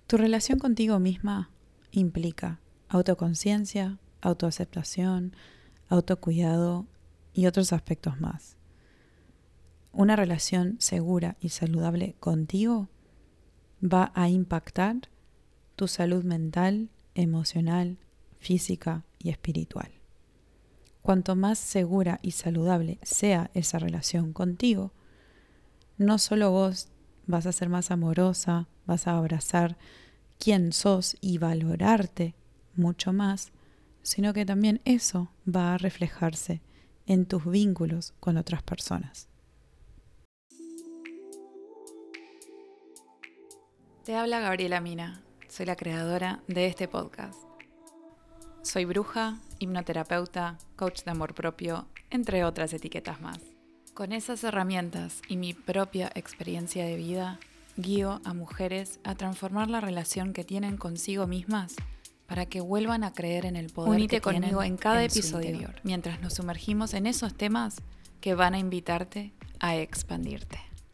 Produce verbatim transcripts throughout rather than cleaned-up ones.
Tu relación contigo misma implica autoconciencia, autoaceptación, autocuidado y otros aspectos más. Una relación segura y saludable contigo va a impactar tu salud mental, emocional, física y espiritual. Cuanto más segura y saludable sea esa relación contigo, no solo vos vas a ser más amorosa, vas a abrazar quién sos y valorarte mucho más, sino que también eso va a reflejarse en tus vínculos con otras personas. Te habla Gabriela Mina, soy la creadora de este podcast. Soy bruja, hipnoterapeuta, coach de amor propio, entre otras etiquetas más. Con esas herramientas y mi propia experiencia de vida, guío a mujeres a transformar la relación que tienen consigo mismas para que vuelvan a creer en el poder Unite que tienen conmigo en cada en episodio, mientras nos sumergimos en esos temas que van a invitarte a expandirte.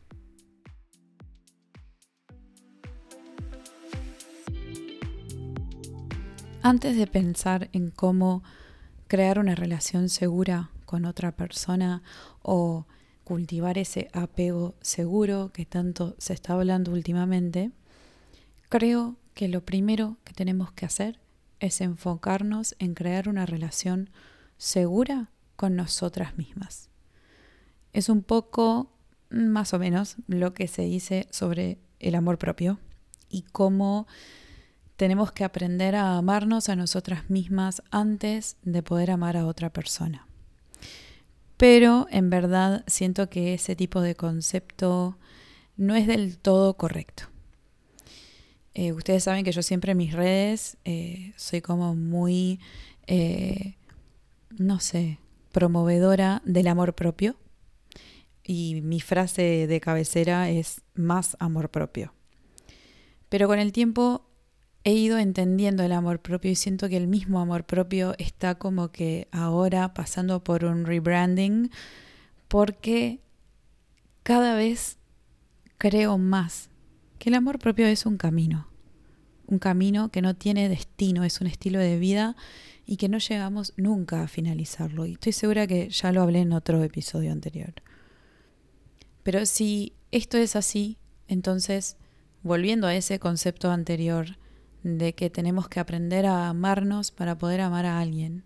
Antes de pensar en cómo crear una relación segura con otra persona o cultivar ese apego seguro que tanto se está hablando últimamente, creo que lo primero que tenemos que hacer es enfocarnos en crear una relación segura con nosotras mismas. Es un poco, más o menos, lo que se dice sobre el amor propio y cómo tenemos que aprender a amarnos a nosotras mismas antes de poder amar a otra persona. Pero en verdad siento que ese tipo de concepto no es del todo correcto. Eh, ustedes saben que yo siempre en mis redes eh, soy como muy, eh, no sé, promovedora del amor propio. Y mi frase de cabecera es más amor propio. Pero con el tiempo he ido entendiendo el amor propio y siento que el mismo amor propio está como que ahora pasando por un rebranding porque cada vez creo más que el amor propio es un camino, un camino que no tiene destino, es un estilo de vida y que no llegamos nunca a finalizarlo. Y estoy segura que ya lo hablé en otro episodio anterior. Pero si esto es así, entonces, volviendo a ese concepto anterior de que tenemos que aprender a amarnos para poder amar a alguien,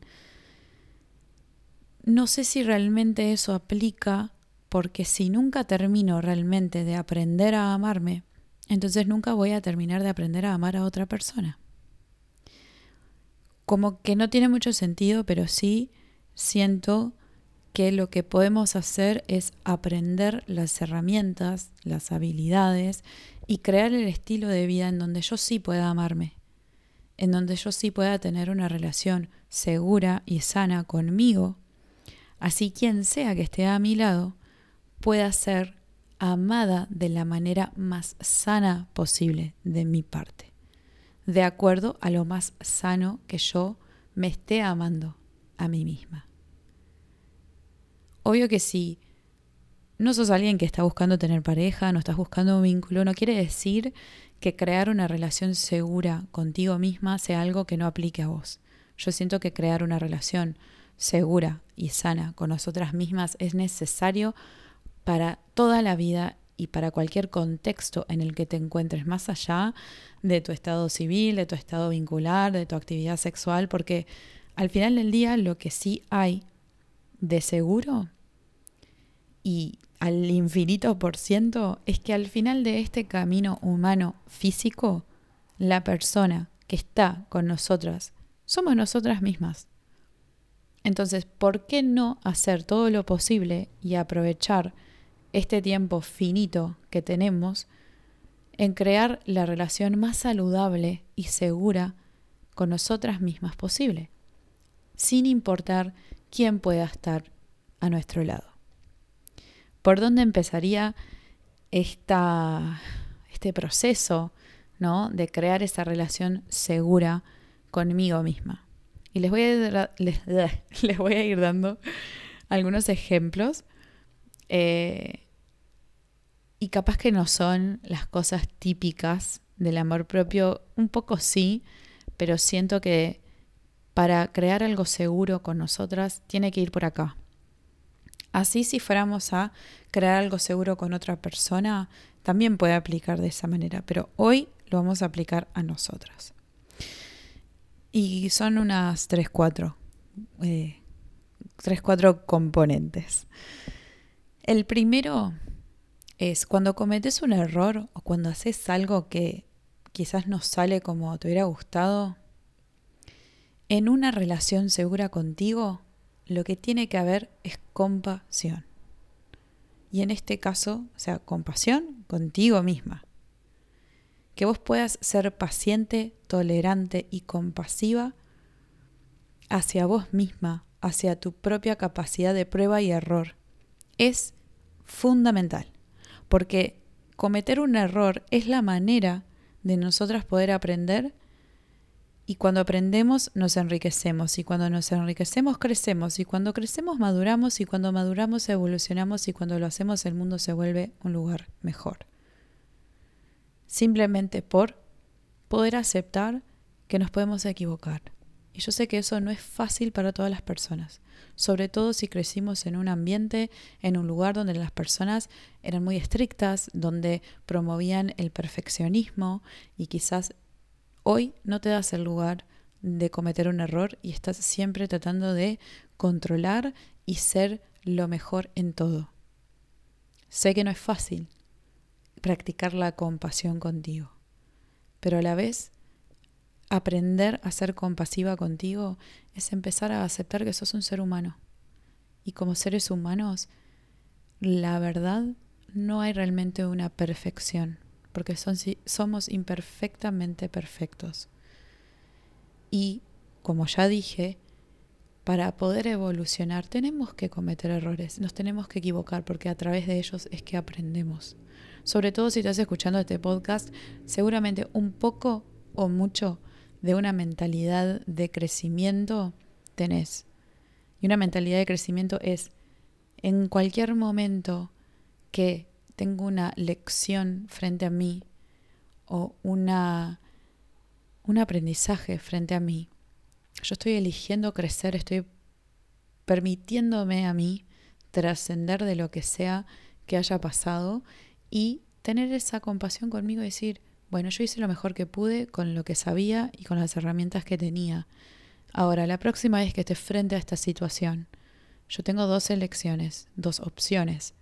no sé si realmente eso aplica, porque si nunca termino realmente de aprender a amarme, entonces nunca voy a terminar de aprender a amar a otra persona. Como que no tiene mucho sentido, pero sí siento que lo que podemos hacer es aprender las herramientas, las habilidades y crear el estilo de vida en donde yo sí pueda amarme, en donde yo sí pueda tener una relación segura y sana conmigo, así quien sea que esté a mi lado pueda ser amada de la manera más sana posible de mi parte, de acuerdo a lo más sano que yo me esté amando a mí misma. Obvio que si no sos alguien que está buscando tener pareja, no estás buscando un vínculo, no quiere decir que crear una relación segura contigo misma sea algo que no aplique a vos. Yo siento que crear una relación segura y sana con nosotras mismas es necesario para toda la vida y para cualquier contexto en el que te encuentres, más allá de tu estado civil, de tu estado vincular, de tu actividad sexual, porque al final del día lo que sí hay de seguro y al infinito por ciento es que al final de este camino humano físico, la persona que está con nosotras somos nosotras mismas. Entonces, ¿por qué no hacer todo lo posible y aprovechar este tiempo finito que tenemos en crear la relación más saludable y segura con nosotras mismas posible, sin importar quién pueda estar a nuestro lado? ¿Por dónde empezaría esta, este proceso, ¿no?, de crear esa relación segura conmigo misma? Y les voy a, les, les voy a ir dando algunos ejemplos. Eh, y capaz que no son las cosas típicas del amor propio, un poco sí, pero siento que para crear algo seguro con nosotras tiene que ir por acá. Así, si fuéramos a crear algo seguro con otra persona, también puede aplicar de esa manera, pero hoy lo vamos a aplicar a nosotras. Y son unas tres, cuatro, eh, tres, cuatro componentes. El primero es cuando cometes un error o cuando haces algo que quizás no sale como te hubiera gustado. En una relación segura contigo, lo que tiene que haber es compasión. Y en este caso, o sea, compasión contigo misma. Que vos puedas ser paciente, tolerante y compasiva hacia vos misma, hacia tu propia capacidad de prueba y error. Es fundamental, porque cometer un error es la manera de nosotras poder aprender, y cuando aprendemos nos enriquecemos, y cuando nos enriquecemos crecemos, y cuando crecemos maduramos, y cuando maduramos evolucionamos, y cuando lo hacemos el mundo se vuelve un lugar mejor. Simplemente por poder aceptar que nos podemos equivocar. Y yo sé que eso no es fácil para todas las personas, sobre todo si crecimos en un ambiente, en un lugar donde las personas eran muy estrictas, donde promovían el perfeccionismo, y quizás hoy no te das el lugar de cometer un error y estás siempre tratando de controlar y ser lo mejor en todo. Sé que no es fácil practicar la compasión contigo, pero a la vez aprender a ser compasiva contigo es empezar a aceptar que sos un ser humano. Y como seres humanos, la verdad, no hay realmente una perfección, porque son, somos imperfectamente perfectos. Y, como ya dije, para poder evolucionar tenemos que cometer errores, nos tenemos que equivocar, porque a través de ellos es que aprendemos. Sobre todo si estás escuchando este podcast, seguramente un poco o mucho de una mentalidad de crecimiento tenés. Y una mentalidad de crecimiento es, en cualquier momento que tengo una lección frente a mí o una, un aprendizaje frente a mí, yo estoy eligiendo crecer, estoy permitiéndome a mí trascender de lo que sea que haya pasado y tener esa compasión conmigo y decir, bueno, yo hice lo mejor que pude con lo que sabía y con las herramientas que tenía. Ahora, la próxima vez que esté frente a esta situación, yo tengo dos elecciones, dos opciones.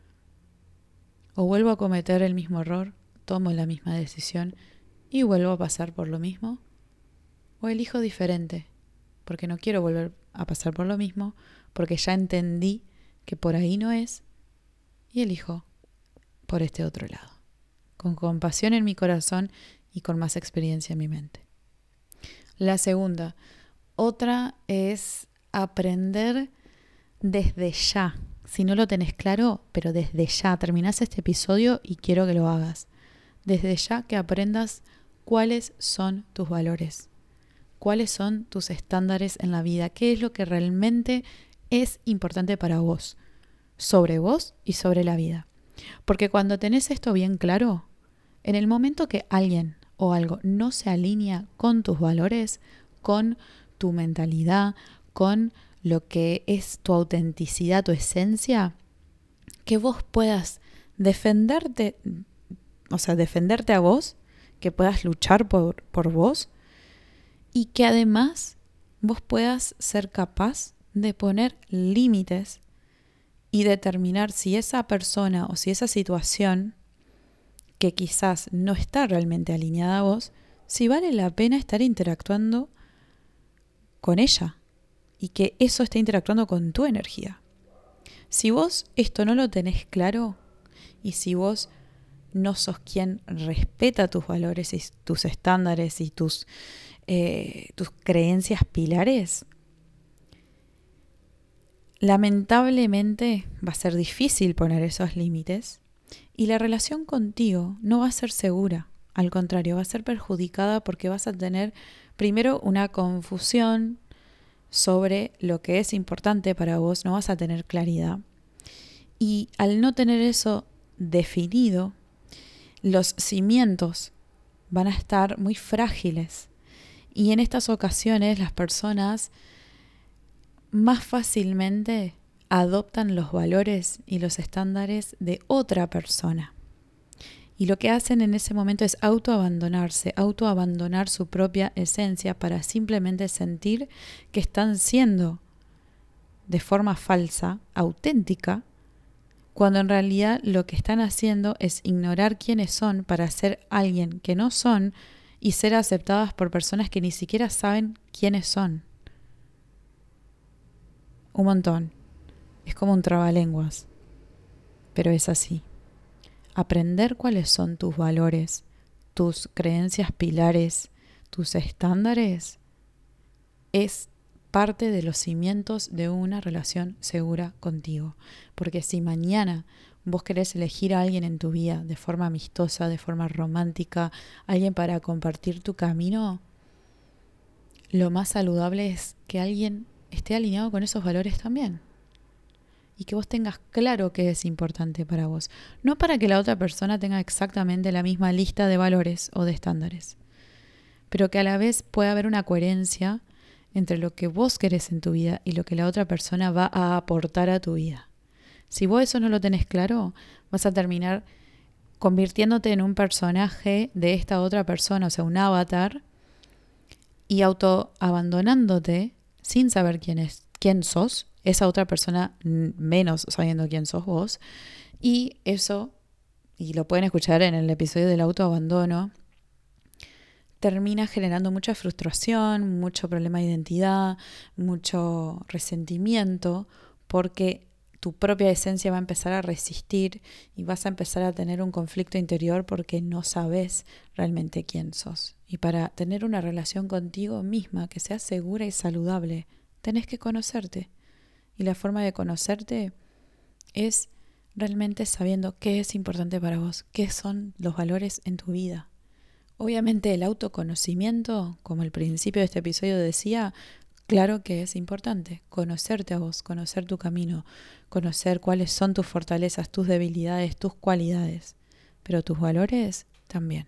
O vuelvo a cometer el mismo error, tomo la misma decisión y vuelvo a pasar por lo mismo, o elijo diferente, porque no quiero volver a pasar por lo mismo, porque ya entendí que por ahí no es, y elijo por este otro lado, con compasión en mi corazón y con más experiencia en mi mente. La segunda, otra es aprender desde ya. Si no lo tenés claro, pero desde ya, terminás este episodio y quiero que lo hagas. Desde ya que aprendas cuáles son tus valores, cuáles son tus estándares en la vida, qué es lo que realmente es importante para vos, sobre vos y sobre la vida. Porque cuando tenés esto bien claro, en el momento que alguien o algo no se alinea con tus valores, con tu mentalidad, con lo que es tu autenticidad, tu esencia, que vos puedas defenderte, o sea, defenderte a vos, que puedas luchar por, por vos y que además vos puedas ser capaz de poner límites y determinar si esa persona o si esa situación que quizás no está realmente alineada a vos, si vale la pena estar interactuando con ella y que eso esté interactuando con tu energía. Si vos esto no lo tenés claro y si vos no sos quien respeta tus valores y tus estándares y tus, eh, tus creencias pilares, lamentablemente va a ser difícil poner esos límites y la relación contigo no va a ser segura. Al contrario, va a ser perjudicada porque vas a tener primero una confusión sobre lo que es importante para vos, no vas a tener claridad. Y al no tener eso definido, los cimientos van a estar muy frágiles. Y en estas ocasiones las personas más fácilmente adoptan los valores y los estándares de otra persona. Y lo que hacen en ese momento es autoabandonarse, autoabandonar su propia esencia para simplemente sentir que están siendo de forma falsa, auténtica, cuando en realidad lo que están haciendo es ignorar quiénes son para ser alguien que no son y ser aceptadas por personas que ni siquiera saben quiénes son. Un montón. Es como un trabalenguas, pero es así. Aprender cuáles son tus valores, tus creencias pilares, tus estándares, es parte de los cimientos de una relación segura contigo. Porque si mañana vos querés elegir a alguien en tu vida de forma amistosa, de forma romántica, alguien para compartir tu camino, lo más saludable es que alguien esté alineado con esos valores también. Y que vos tengas claro qué es importante para vos. No para que la otra persona tenga exactamente la misma lista de valores o de estándares, pero que a la vez pueda haber una coherencia entre lo que vos querés en tu vida y lo que la otra persona va a aportar a tu vida. Si vos eso no lo tenés claro, vas a terminar convirtiéndote en un personaje de esta otra persona, o sea, un avatar, y autoabandonándote sin saber quién es, quién sos, esa otra persona menos sabiendo quién sos vos. Y eso, y lo pueden escuchar en el episodio del autoabandono, termina generando mucha frustración, mucho problema de identidad, mucho resentimiento, porque tu propia esencia va a empezar a resistir y vas a empezar a tener un conflicto interior porque no sabes realmente quién sos. Y para tener una relación contigo misma que sea segura y saludable, tenés que conocerte. Y la forma de conocerte es realmente sabiendo qué es importante para vos, qué son los valores en tu vida. Obviamente el autoconocimiento, como al principio de este episodio decía, claro que es importante. Conocerte a vos, conocer tu camino, conocer cuáles son tus fortalezas, tus debilidades, tus cualidades. Pero tus valores también.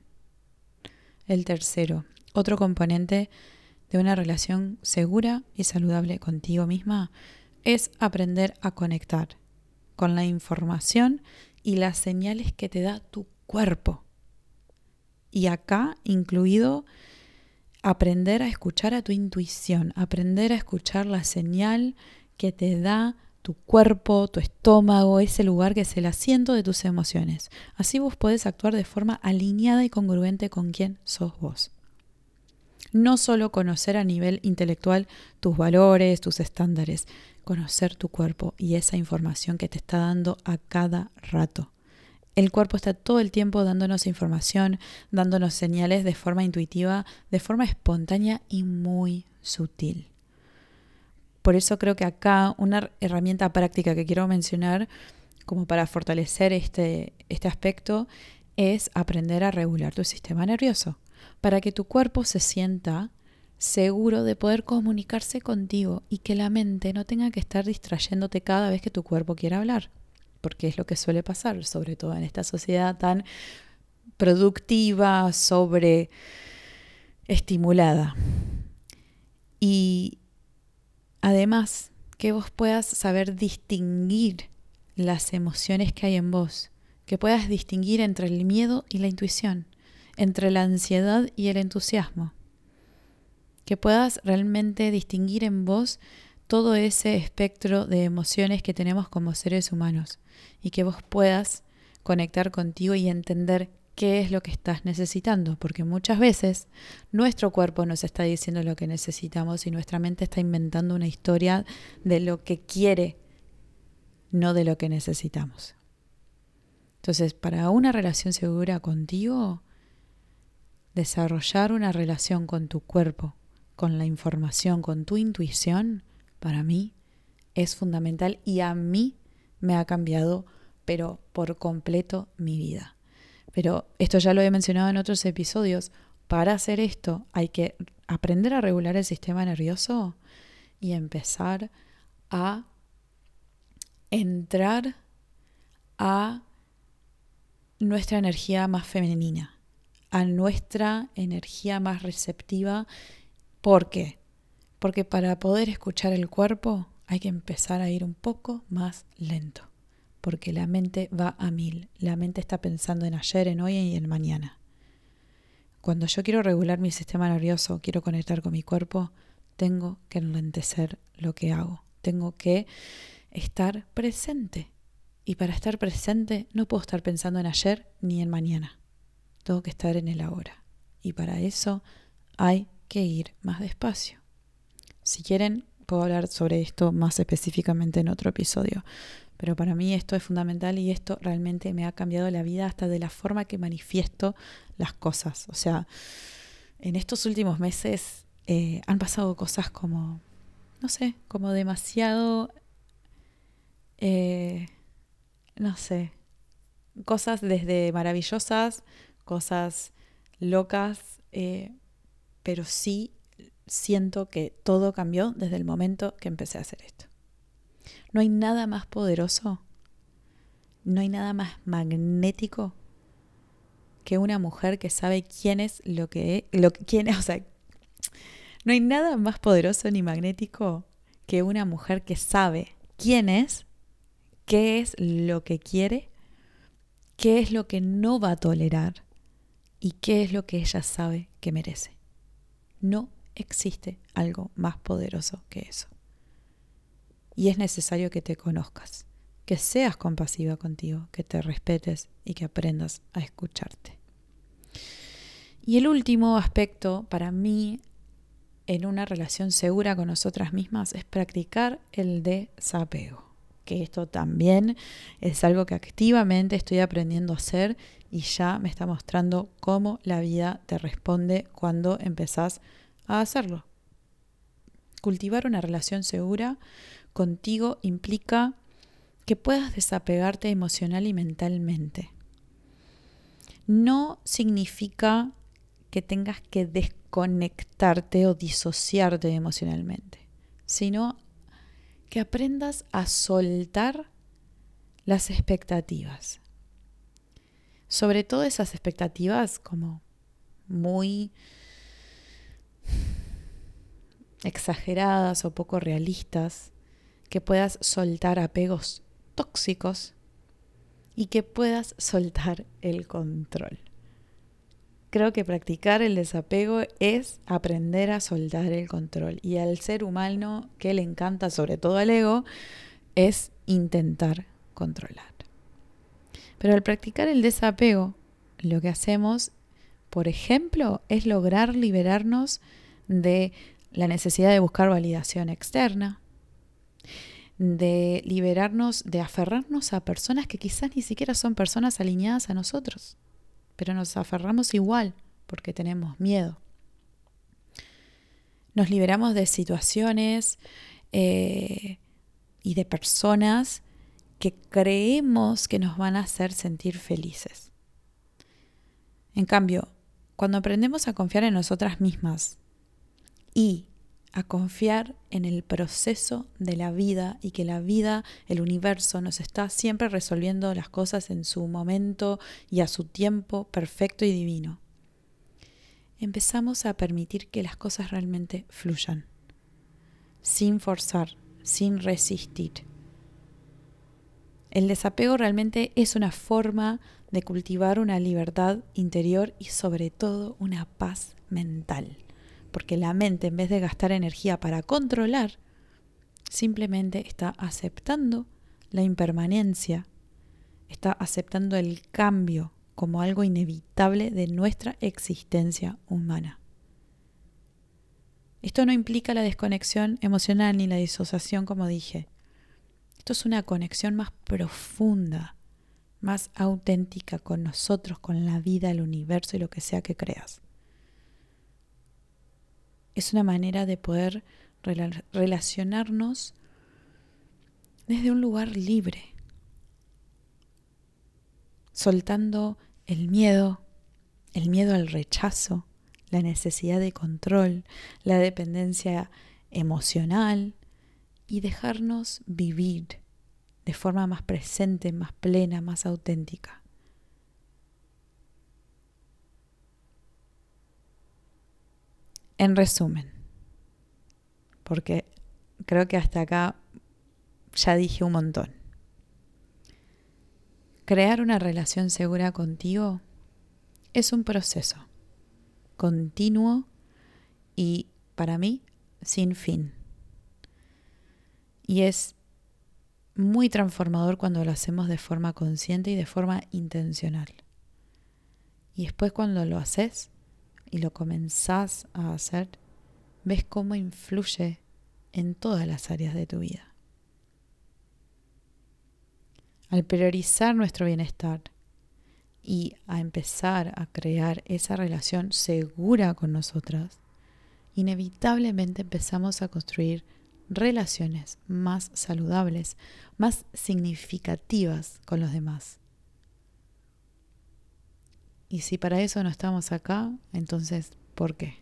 El tercero, otro componente de una relación segura y saludable contigo misma, es aprender a conectar con la información y las señales que te da tu cuerpo. Y acá incluido aprender a escuchar a tu intuición, aprender a escuchar la señal que te da tu cuerpo, tu estómago, ese lugar que es el asiento de tus emociones. Así vos podés actuar de forma alineada y congruente con quién sos vos. No solo conocer a nivel intelectual tus valores, tus estándares, conocer tu cuerpo y esa información que te está dando a cada rato. El cuerpo está todo el tiempo dándonos información, dándonos señales de forma intuitiva, de forma espontánea y muy sutil. Por eso creo que acá una herramienta práctica que quiero mencionar como para fortalecer este, este aspecto es aprender a regular tu sistema nervioso, para que tu cuerpo se sienta seguro de poder comunicarse contigo y que la mente no tenga que estar distrayéndote cada vez que tu cuerpo quiera hablar, porque es lo que suele pasar, sobre todo en esta sociedad tan productiva, sobreestimulada. Y además, que vos puedas saber distinguir las emociones que hay en vos, que puedas distinguir entre el miedo y la intuición, entre la ansiedad y el entusiasmo, que puedas realmente distinguir en vos todo ese espectro de emociones que tenemos como seres humanos y que vos puedas conectar contigo y entender qué es lo que estás necesitando, porque muchas veces nuestro cuerpo nos está diciendo lo que necesitamos y nuestra mente está inventando una historia de lo que quiere, no de lo que necesitamos. Entonces, para una relación segura contigo, desarrollar una relación con tu cuerpo, con la información, con tu intuición, para mí es fundamental y a mí me ha cambiado, pero por completo, mi vida. Pero esto ya lo he mencionado en otros episodios. Para hacer esto hay que aprender a regular el sistema nervioso y empezar a entrar a nuestra energía más femenina, a nuestra energía más receptiva. ¿Por qué? Porque para poder escuchar el cuerpo hay que empezar a ir un poco más lento, porque la mente va a mil. La mente está pensando en ayer, en hoy y en mañana. Cuando yo quiero regular mi sistema nervioso, quiero conectar con mi cuerpo, tengo que enlentecer lo que hago. Tengo que estar presente. Y para estar presente no puedo estar pensando en ayer ni en mañana. Tengo que estar en el ahora. Y para eso hay que ir más despacio. Si quieren, puedo hablar sobre esto más específicamente en otro episodio. Pero para mí esto es fundamental y esto realmente me ha cambiado la vida hasta de la forma que manifiesto las cosas. O sea, en estos últimos meses eh, han pasado cosas como, no sé, como demasiado, eh, no sé, cosas desde maravillosas, cosas locas, eh, pero sí siento que todo cambió desde el momento que empecé a hacer esto. No hay nada más poderoso, no hay nada más magnético que una mujer que sabe quién es lo que es, lo, quién es, o sea, no hay nada más poderoso ni magnético que una mujer que sabe quién es, qué es lo que quiere, qué es lo que no va a tolerar y qué es lo que ella sabe que merece. No existe algo más poderoso que eso. Y es necesario que te conozcas, que seas compasiva contigo, que te respetes y que aprendas a escucharte. Y el último aspecto para mí en una relación segura con nosotras mismas es practicar el desapego. Que esto también es algo que activamente estoy aprendiendo a hacer y ya me está mostrando cómo la vida te responde cuando empezás a hacerlo. Cultivar una relación segura contigo implica que puedas desapegarte emocional y mentalmente. No significa que tengas que desconectarte o disociarte emocionalmente, sino que aprendas a soltar las expectativas. Sobre todo esas expectativas como muy exageradas o poco realistas, que puedas soltar apegos tóxicos y que puedas soltar el control. Creo que practicar el desapego es aprender a soltar el control. Y al ser humano que le encanta, sobre todo al ego, es intentar controlar. Pero al practicar el desapego, lo que hacemos, por ejemplo, es lograr liberarnos de la necesidad de buscar validación externa, de liberarnos, de aferrarnos a personas que quizás ni siquiera son personas alineadas a nosotros, pero nos aferramos igual porque tenemos miedo. Nos liberamos de situaciones eh, y de personas que creemos que nos van a hacer sentir felices. En cambio, cuando aprendemos a confiar en nosotras mismas y a confiar en el proceso de la vida y que la vida, el universo, nos está siempre resolviendo las cosas en su momento y a su tiempo perfecto y divino, empezamos a permitir que las cosas realmente fluyan, sin forzar, sin resistir. El desapego realmente es una forma de cultivar una libertad interior y sobre todo una paz mental. Porque la mente, en vez de gastar energía para controlar, simplemente está aceptando la impermanencia, está aceptando el cambio como algo inevitable de nuestra existencia humana. Esto no implica la desconexión emocional ni la disociación, como dije. Esto es una conexión más profunda, más auténtica con nosotros, con la vida, el universo y lo que sea que creas. Es una manera de poder rela- relacionarnos desde un lugar libre, soltando el miedo, el miedo al rechazo, la necesidad de control, la dependencia emocional y dejarnos vivir de forma más presente, más plena, más auténtica. En resumen, porque creo que hasta acá ya dije un montón. Crear una relación segura contigo es un proceso continuo y, para mí, sin fin. Y es muy transformador cuando lo hacemos de forma consciente y de forma intencional. Y después cuando lo haces y lo comenzás a hacer, ves cómo influye en todas las áreas de tu vida. Al priorizar nuestro bienestar y a empezar a crear esa relación segura con nosotras, inevitablemente empezamos a construir relaciones más saludables, más significativas con los demás. Y si para eso no estamos acá, entonces, ¿por qué?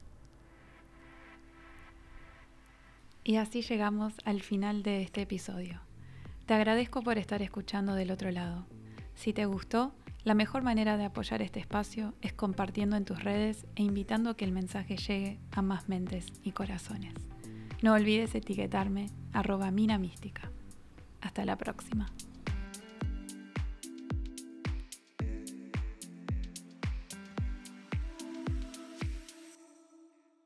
Y así llegamos al final de este episodio. Te agradezco por estar escuchando del otro lado. Si te gustó, la mejor manera de apoyar este espacio es compartiendo en tus redes e invitando a que el mensaje llegue a más mentes y corazones. No olvides etiquetarme arroba Mina Mística. Hasta la próxima.